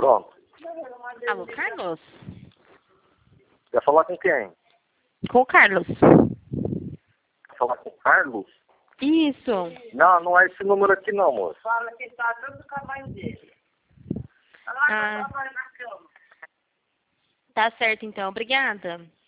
Pronto. Alô, Carlos? Quer falar com quem? Com o Carlos. Quer falar com o Carlos? Isso. Não, não é esse número aqui não, moço. Fala que está dando o tamanho dele. Tá lá Ah. na cama. Tá certo, então. Obrigada.